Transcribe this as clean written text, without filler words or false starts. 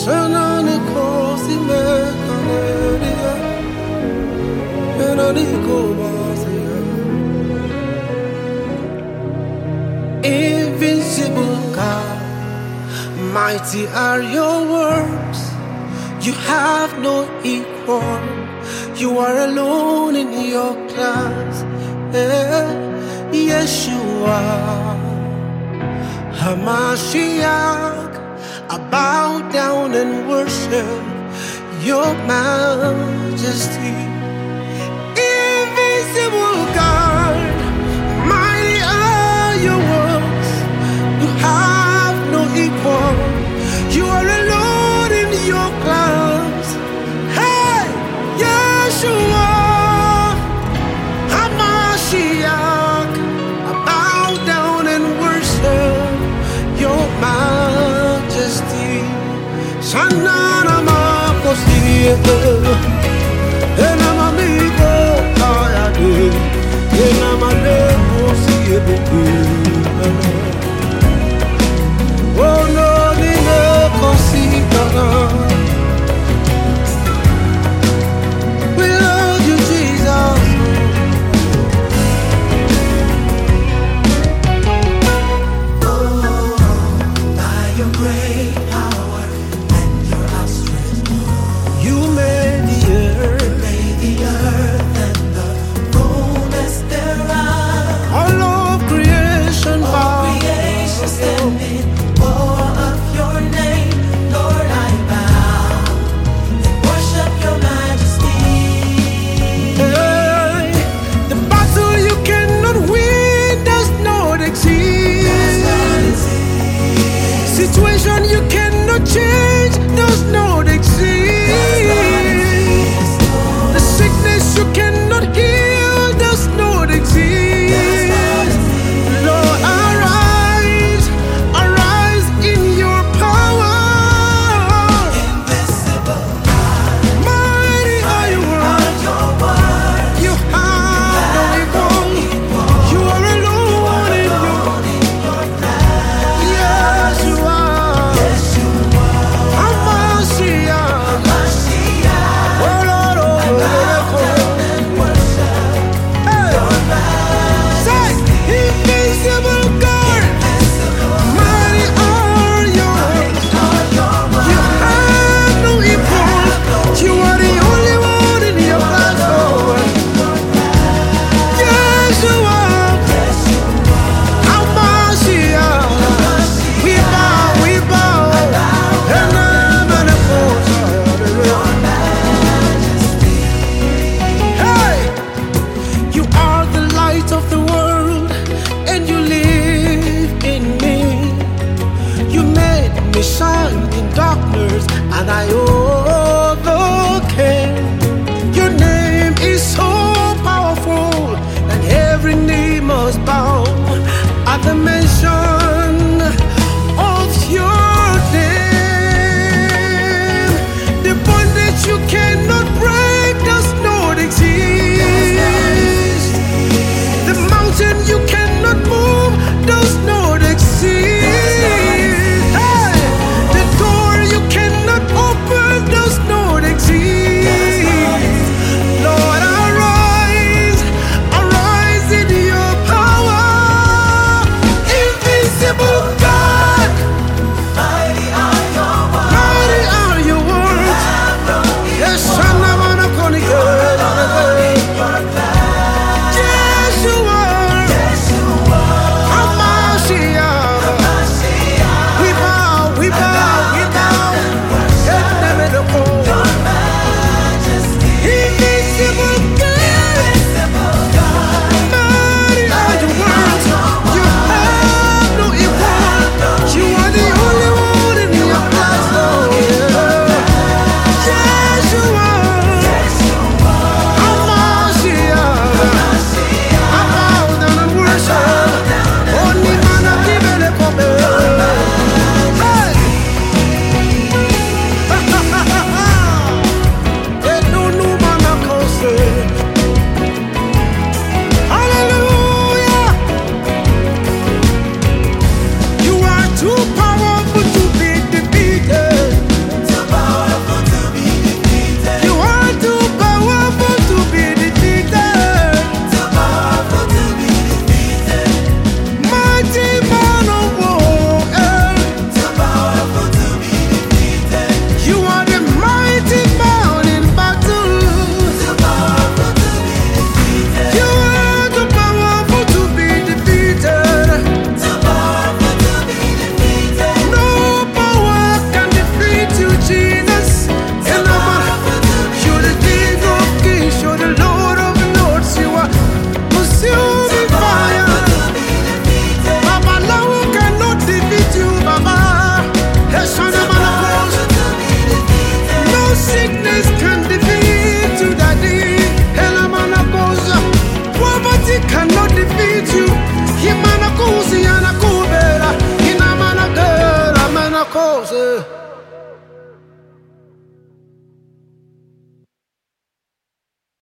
Invincible God, mighty are your works. You have no equal. You are alone in your class. Yeshua, Hamashiach, I bow down and worship your majesty. Invisible God, mighty are your works. You have no equal. You are alone in your class. Hey, Yeshua, Hamashiach, I bow down and worship your majesty. Shanana makosi, enamamigo ayade, enamale kosi ebuku. Oh no, nime kosi kana. We love you, Jesus. By your great power and your outstretched arm, You made the earth, made the earth and the fullness thereof. all of creation All bow. creation standing awe of your name, Lord, I bow and worship your majesty. Hey, the battle you cannot win does not exist. Situation you cannot change does not exist. The sickness you cannot heal does not exist. Lord, arise, arise in your power. Invisible Mighty are your are words. your words. You have no equal. You are alone in your. Yes, you are. Hamashiach. Oh Lord, oh Lord. Hey. Say, invisible God, mighty are your words. You have no equal. You are the only one in your class, Lord. Yes, you are. Hamashiach. We bow. And I'm an Hey, you are the light of the world, and you live in me. You made me shine in darkness, and I